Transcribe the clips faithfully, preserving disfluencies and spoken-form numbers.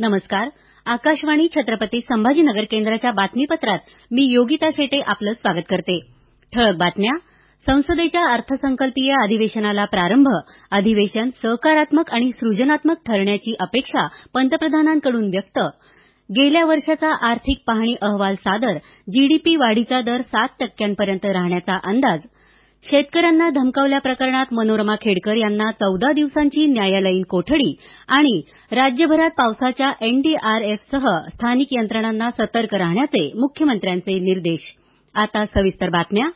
नमस्कार. आकाशवाणी छत्रपती संभाजीनगर केंद्राच्या बातमीपत्रात मी योगिता शेटे आपलं स्वागत करते. ठळक बातम्या. संसदेच्या अर्थसंकल्पीय अधिवेशनाला प्रारंभ. अधिवेशन सकारात्मक आणि सृजनात्मक ठरण्याची अपेक्षा पंतप्रधानांकडून व्यक्त. गेल्या वर्षाचा आर्थिक पाहणी अहवाल सादर. जीडीपी वाढीचा दर सात टक्क्यांपर्यंत राहण्याचा अंदाज. शेतकऱ्यांना धमकावल्या प्रकरणात मनोरमा खेडकर यांना चौदा दिवसांची न्यायालयीन कोठडी आणि राज्यभरात पावसाच्या एनडीआरएफसह स्थानिक यंत्रणांना सतर्क राहण्याचे मुख्यमंत्र्यांचे निर्देश. आता सविस्तर बातम्या.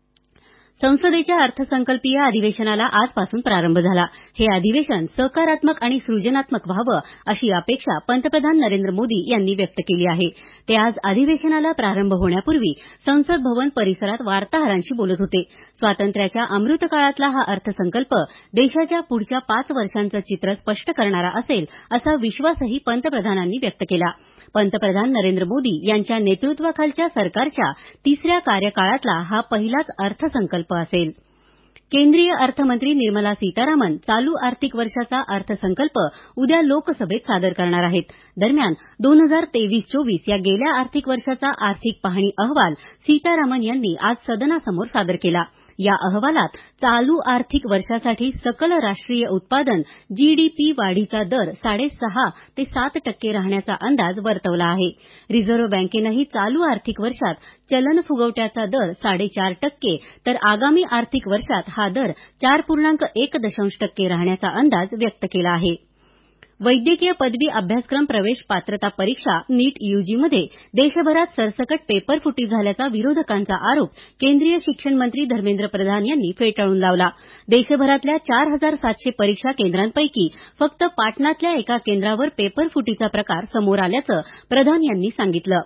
संसदेच्या अर्थसंकल्पीय अधिवेशनाला आजपासून प्रारंभ झाला. हे अधिवेशन सकारात्मक आणि सृजनात्मक व्हावं अशी अपेक्षा पंतप्रधान नरेंद्र मोदी यांनी व्यक्त केली आहे. ते आज अधिवेशनाला प्रारंभ होण्यापूर्वी संसद भवन परिसरात वार्ताहरांशी बोलत होते. स्वातंत्र्याच्या अमृतकाळातला हा अर्थसंकल्प देशाच्या पुढच्या पाच वर्षांचं चित्र स्पष्ट करणारा असेल असा विश्वासही पंतप्रधानांनी व्यक्त केला. पंतप्रधान नरेंद्र मोदी यांच्या नेतृत्वाखालच्या सरकारच्या तिसऱ्या कार्यकाळातला हा पहिलाच अर्थसंकल्प असेल. केंद्रीय अर्थमंत्री निर्मला सीतारामन चालू आर्थिक वर्षाचा अर्थसंकल्प उद्या लोकसभेत सादर करणार आहेत. दरम्यान दोन हजार तेवीस चोवीस या गेल्या आर्थिक वर्षाचा आर्थिक पाहणी अहवाल सीतारामन यांनी आज सदनासमोर सादर केला. या अहवालात चालू आर्थिक वर्षासाठी सकल राष्ट्रीय उत्पादन जीडीपी वाढीचा दर साडेसहा ते सात टक्के राहण्याचा अंदाज वर्तवला आहे. रिझर्व्ह बँकेनंही चालू आर्थिक वर्षात चलन फुगवट्याचा दर साडेचार टक्के तर आगामी आर्थिक वर्षात हा दर चार पूर्णांक एक दशांश टक्के राहण्याचा अंदाज व्यक्त केला आहे. वैद्यकीय पदवी अभ्यासक्रम प्रवेश पात्रता परीक्षा नीट यूजीमध्ये देशभरात सरसकट पेपरफुटी झाल्याचा विरोधकांचा आरोप केंद्रीय शिक्षण मंत्री धर्मेंद्र प्रधान यांनी फेटाळून लावला. देशभरातल्या चार हजार सातशे परीक्षा केंद्रांपैकी फक्त पाटणातल्या एका केंद्रावर पेपरफुटीचा प्रकार समोर आल्याचं प्रधान यांनी सांगितलं.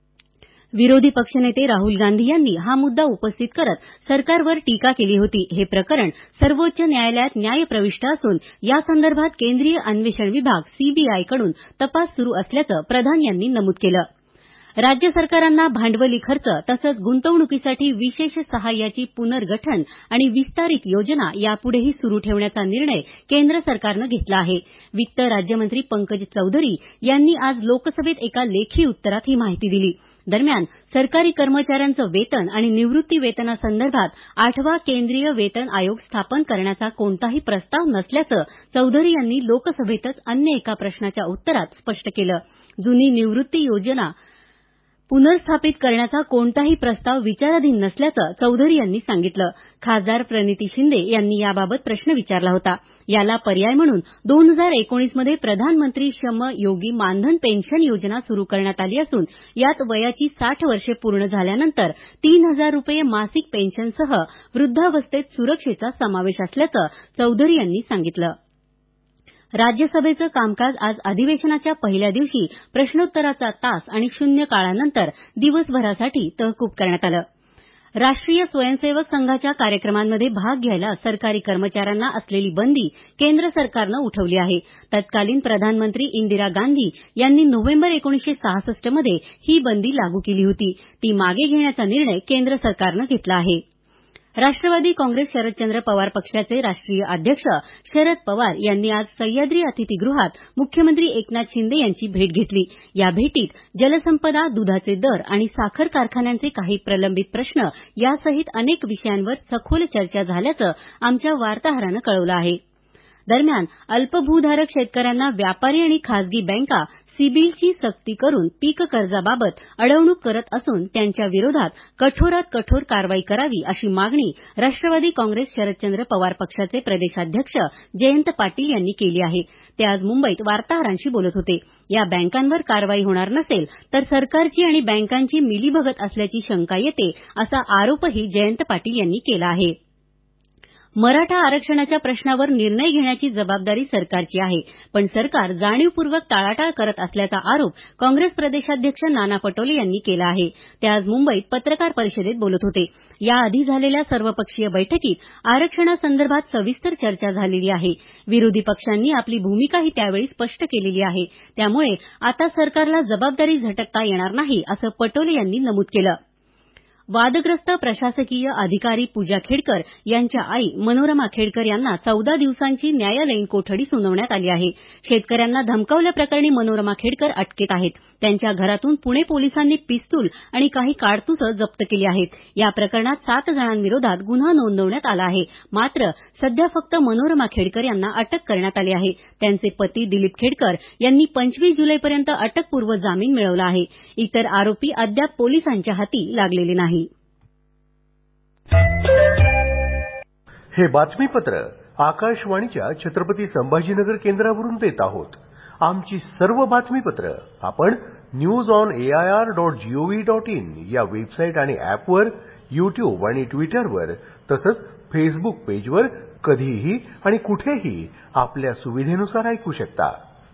विरोधी पक्षनेते राहुल गांधी यांनी हा मुद्दा उपस्थित करत सरकारवर टीका केली होती. हे प्रकरण सर्वोच्च न्यायालयात न्यायप्रविष्ट असून यासंदर्भात केंद्रीय अन्वेषण विभाग सीबीआयकडून तपास सुरू असल्याचं प्रधान यांनी नमूद केलं. राज्य सरकारांना भांडवली खर्च तसंच गुंतवणुकीसाठी विशेष सहाय्याची पुनर्गठन आणि विस्तारित योजना यापुढेही सुरू ठेवण्याचा निर्णय केंद्र सरकारनं घेतला आहे. वित्त राज्यमंत्री पंकज चौधरी यांनी आज लोकसभेत एका लेखी उत्तरात ही माहिती दिली. दरम्यान सरकारी कर्मचाऱ्यांचं वेतन आणि निवृत्ती वेतनासंदर्भात आठवा केंद्रीय वेतन आयोग स्थापन करण्याचा कोणताही प्रस्ताव नसल्याचं चौधरी यांनी लोकसभेतच अन्य एका प्रश्नाच्या उत्तरात स्पष्ट केलं. जुनी निवृत्ती योजना पुनर्स्थापित करण्याचा कोणताही प्रस्ताव विचाराधीन नसल्याचं चौधरी यांनी सांगितलं. खासदार प्रणिती शिंदे यांनी याबाबत प्रश्न विचारला होता. याला पर्याय म्हणून दोन हजार एकोणीसमध्ये प्रधानमंत्री श्रम योगी मानधन पेन्शन योजना सुरू करण्यात आली असून यात वयाची साठ वर्षे पूर्ण झाल्यानंतर तीन हजार रुपये मासिक पेन्शनसह वृद्धावस्थेत सुरक्षेचा समावेश असल्याचं चौधरी यांनी सांगितलं. राज्यसभेचं कामकाज आज अधिवेशनाच्या पहिल्या दिवशी प्रश्नोत्तराचा तास आणि शून्य काळानंतर दिवसभरासाठी तहकूब करण्यात आलं. राष्ट्रीय स्वयंसेवक संघाच्या कार्यक्रमांमध्ये भाग घ्यायला सरकारी कर्मचाऱ्यांना असलेली बंदी केंद्र सरकारनं उठवली आहे. तत्कालीन प्रधानमंत्री इंदिरा गांधी यांनी नोव्हेंबर एकोणीसशे सहासष्टमध्ये ही बंदी लागू केली होती. ती मागे घेण्याचा निर्णय केंद्र सरकारनं घेतला आहे. राष्ट्रवादी काँग्रेस शरदचंद्र पवार पक्षाचे राष्ट्रीय अध्यक्ष शरद पवार यांनी आज सह्याद्री अतिथीगृहात मुख्यमंत्री एकनाथ शिंदे यांची भेट घेतली. या भेटीत जलसंपदा, दुधाचे दर आणि साखर कारखान्यांचे काही प्रलंबित प्रश्न यासहित अनेक विषयांवर सखोल चर्चा झाल्याचं आमच्या वार्ताहरानं कळवलं आहे. दरम्यान अल्पभूधारक शेतकऱ्यांना व्यापारी आणि खासगी बँका सिबिलची सक्ती करून पीक कर्जाबाबत अडवणूक करत असून त्यांच्या विरोधात कठोरात कठोर कारवाई करावी अशी मागणी राष्ट्रवादी काँग्रेस शरदचंद्र पवार पक्षाचे प्रदेशाध्यक्ष जयंत पाटील यांनी केली आहे. ते आज मुंबईत वार्ताहरांशी बोलत होते. या बँकांवर कारवाई होणार नसेल तर सरकारची आणि बँकांची मिलीभगत असल्याची शंका येते असा आरोपही जयंत पाटील यांनी केला आहे. मराठा आरक्षणाच्या प्रश्नावर निर्णय घेण्याची जबाबदारी सरकारची आहे, पण सरकार जाणीवपूर्वक टाळाटाळ करत असल्याचा आरोप काँग्रेस प्रदेशाध्यक्ष नाना पटोले यांनी केला आहे. ते आज मुंबईत पत्रकार परिषदेत बोलत होते. याआधी झालेल्या सर्वपक्षीय बैठकीत आरक्षणासंदर्भात सविस्तर चर्चा झालेली आहे. विरोधी पक्षांनी आपली भूमिकाही त्यावेळी स्पष्ट केलेली आहे. त्यामुळे आता सरकारला जबाबदारी झटकता येणार नाही असं पटोले यांनी नमूद केलं. वादग्रस्त प्रशासकीय अधिकारी पूजा खेडकर यांच्या आई मनोरमा खेडकर यांना चौदा दिवसांची न्यायालयीन कोठडी सुनावण्यात आली आहे. शेतकऱ्यांना धमकावल्याप्रकरणी मनोरमा खेडकर अटकेत आहेत. त्यांच्या घरातून पुणे पोलिसांनी पिस्तूल आणि काही काडतुसं जप्त केली आहेत. या प्रकरणात सात जणांविरोधात गुन्हा नोंदवण्यात आला आहे. मात्र सध्या फक्त मनोरमा खेडकर यांना अटक करण्यात आली आहे. त्यांचे पती दिलीप खेडकर यांनी पंचवीस जुलैपर्यंत अटकपूर्व जामीन मिळवला आहे. इतर आरोपी अद्याप पोलिसांच्या हाती लागलेले नाही. हे बातमीपत्र आकाशवाणीच्या छत्रपती संभाजीनगर केंद्रावरून देत आहोत. आमची सर्व बातमीपत्र आपण news on AIR dot gov dot in या वेबसाईट आणि ऍपवर, युट्यूब आणि ट्विटरवर तसंच फेसबुक पेजवर कधीही आणि कुठेही आपल्या सुविधेनुसार ऐकू शकता.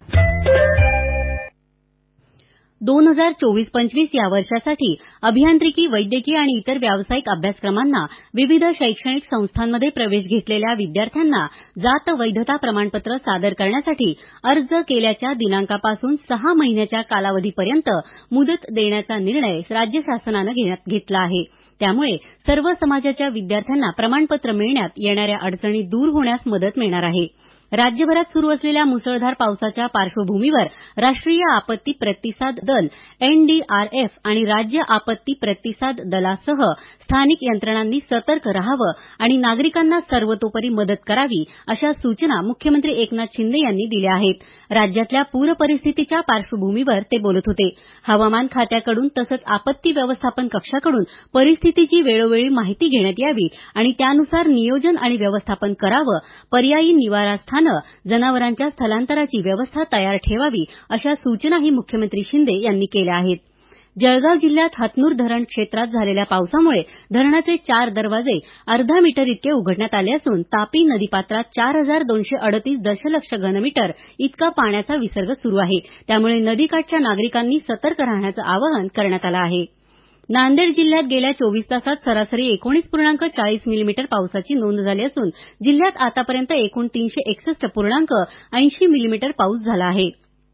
दोन हजार चोवीस पंचवीस या वर्षासाठी अभियांत्रिकी, वैद्यकीय आणि इतर व्यावसायिक अभ्यासक्रमांना विविध शैक्षणिक संस्थांमध्ये प्रवेश घेतलेल्या विद्यार्थ्यांना जात वैधता प्रमाणपत्र सादर करण्यासाठी अर्ज केल्याच्या दिनांकापासून सहा महिन्याच्या कालावधीपर्यंत मुदत देण्याचा निर्णय राज्य शासनानं घेतला आहे. त्यामुळे सर्व समाजाच्या विद्यार्थ्यांना प्रमाणपत्र मिळण्यात येणाऱ्या अडचणी दूर होण्यास मदत मिळणार आहे. राज्यभरात सुरू असलेल्या मुसळधार पावसाच्या पार्श्वभूमीवर राष्ट्रीय आपत्ती प्रतिसाद दल एनडीआरएफ आणि राज्य आपत्ती प्रतिसाद दलासह स्थानिक यंत्रणांनी सतर्क राहावं आणि नागरिकांना सर्वतोपरी मदत करावी अशा सूचना मुख्यमंत्री एकनाथ शिंदे यांनी दिल्या आहेत. राज्यातल्या पूर परिस्थितीच्या पार्श्वभूमीवर ते बोलत होते. हवामान खात्याकडून तसंच आपत्ती व्यवस्थापन कक्षाकडून परिस्थितीची वेळोवेळी माहिती घेण्यात यावी आणि त्यानुसार नियोजन आणि व्यवस्थापन करावं. पर्यायी निवारास्थानं, जनावरांच्या स्थलांतराची व्यवस्था तयार ठेवावी अशा सूचनाही मुख्यमंत्री शिंदे यांनी केल्या आहेत. जळगाव जिल्ह्यात हतनूर धरण क्षेत्रात झालेल्या पावसामुळे धरणाचे चार दरवाजे अर्धा मीटर इतके उघडण्यात आले असून तापी नदीपात्रात चार हजार दोनशे अडतीस दशलक्ष घनमीटर इतका पाण्याचा विसर्ग सुरू आहे. त्यामुळे नदीकाठच्या नागरिकांनी सतर्क राहण्याचं आवाहन करण्यात आलं आहे. नांदेड जिल्ह्यात गेल्या चोवीस तासात सरासरी एकोणीस पूर्णांक चाळीस मिलीमीटर पावसाची नोंद झाली असून जिल्ह्यात आतापर्यंत एकूण तीनशे एकसष्ट पूर्णांक ऐंशी मिलीमीटर पाऊस झाला आहे.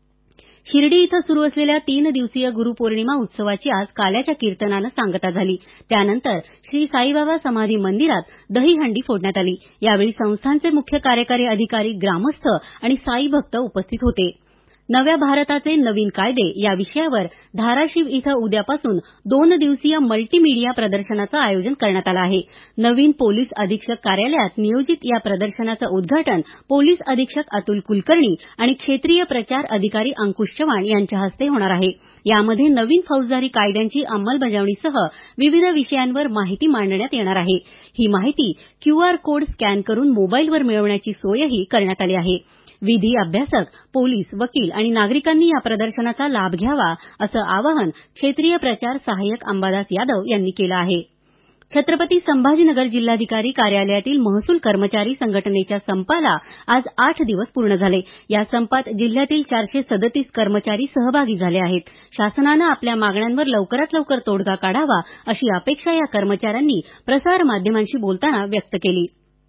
शिर्डी इथं सुरू असलेल्या तीन दिवसीय गुरुपौर्णिमा उत्सवाची आज काल्याच्या कीर्तनानं सांगता झाली. त्यानंतर श्री साईबाबा समाधी मंदिरात दहीहंडी फोडण्यात आली. यावेळी संस्थानचे मुख्य कार्यकारी अधिकारी, ग्रामस्थ आणि साई भक्त उपस्थित होते. नव्या भारताचे नवीन कायदे या विषयावर धाराशिव इथं उद्यापासून दोन दिवसीय मल्टीमीडिया प्रदर्शनाचं आयोजन करण्यात आलं आहे. नवीन पोलीस अधीक्षक कार्यालयात नियोजित या प्रदर्शनाचं उद्घाटन पोलीस अधीक्षक अतुल कुलकर्णी आणि क्षेत्रीय प्रचार अधिकारी अंकुश चव्हाण यांच्या हस्ते होणार आहे. यामध्ये नवीन फौजदारी कायद्यांची अंमलबजावणीसह विविध विषयांवर माहिती मांडण्यात येणार आहे. ही माहिती क्यूआर कोड स्कॅन करून मोबाईलवर मिळवण्याची सोयही करण्यात आली आहे. विधी अभ्यासक, पोलीस, वकील आणि नागरिकांनी या प्रदर्शनाचा लाभ घ्यावा असं आवाहन क्षेत्रीय प्रचार सहाय्यक अंबादास यादव यांनी केलं आहे. छत्रपती संभाजीनगर जिल्हाधिकारी कार्यालयातील महसूल कर्मचारी संघटनेच्या संपाला आज आठ दिवस पूर्ण झाले. या संपात जिल्ह्यातील चारशे सदतीस कर्मचारी सहभागी झाले आहेत. शासनानं आपल्या मागण्यांवर लवकरात लवकर तोडगा काढावा अशी अपेक्षा या कर्मचाऱ्यांनी प्रसारमाध्यमांशी बोलताना व्यक्त केली.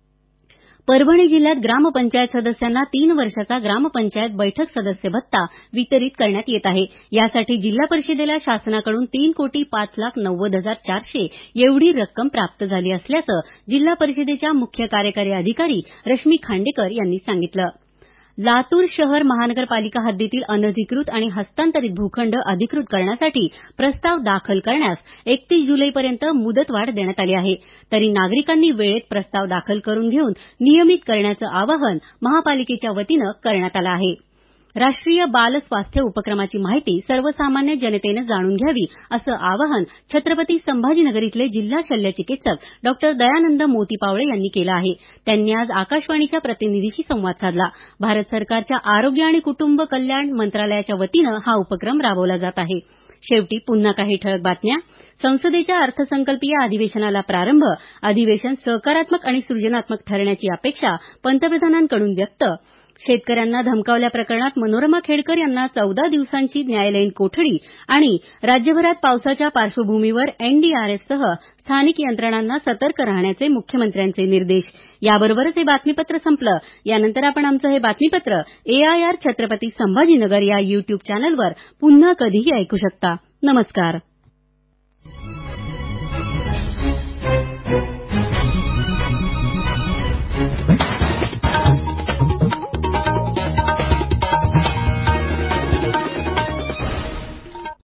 परभणी जिल्ह्यात ग्रामपंचायत सदस्यांना तीन वर्षाचा ग्रामपंचायत बैठक सदस्य भत्ता वितरित करण्यात येत आहे. यासाठी जिल्हा परिषदेला शासनाकडून तीन कोटी पाच लाख नव्वद हजार चारशे एवढी रक्कम प्राप्त झाली असल्याचं जिल्हा परिषदेच्या मुख्य कार्यकारी अधिकारी रश्मी खांडेकर यांनी सांगितलं. लातूर शहर महानगरपालिका हद्दीतील अनधिकृत आणि हस्तांतरित भूखंड अधिकृत करण्यासाठी प्रस्ताव दाखल करण्यास एकतीस जुलैपर्यंत मुदतवाढ देण्यात आली आहे. तरी नागरिकांनी वेळेत प्रस्ताव दाखल करून घेऊन नियमित करण्याचं आवाहन महापालिकेच्या वतीनं करण्यात आलं आहे. राष्ट्रीय बाल स्वास्थ्य उपक्रमाची माहिती सर्वसामान्य जनतेनं जाणून घ्यावी असं आवाहन छत्रपती संभाजीनगर इथले जिल्हा शल्य चिकित्सक डॉ दयानंद मोतीपावळे यांनी केलं आहे. त्यांनी आज आकाशवाणीच्या प्रतिनिधीशी संवाद साधला. भारत सरकारच्या आरोग्य आणि कुटुंब कल्याण मंत्रालयाच्या वतीनं हा उपक्रम राबवला जात आहे. शेवटी पुन्हा काही ठळक बातम्या. संसदेच्या अर्थसंकल्पीय अधिवेशनाला प्रारंभ. अधिवेशन सकारात्मक आणि सृजनात्मक ठरण्याची अपेक्षा पंतप्रधानांकडून व्यक्त. शेतकऱ्यांना धमकावल्या प्रकरणात मनोरमा खेडकर यांना चौदा दिवसांची न्यायालयीन कोठडी आणि राज्यभरात पावसाच्या पार्श्वभूमीवर एनडीआरएफसह स्थानिक यंत्रणांना सतर्क राहण्याचे मुख्यमंत्र्यांचे निर्देश. याबरोबरच हे बातमीपत्र संपलं. यानंतर आपण आमचं हे बातमीपत्र एआयआर छत्रपती संभाजीनगर या युट्यूब चॅनलवर पुन्हा कधीही ऐकू शकता. नमस्कार.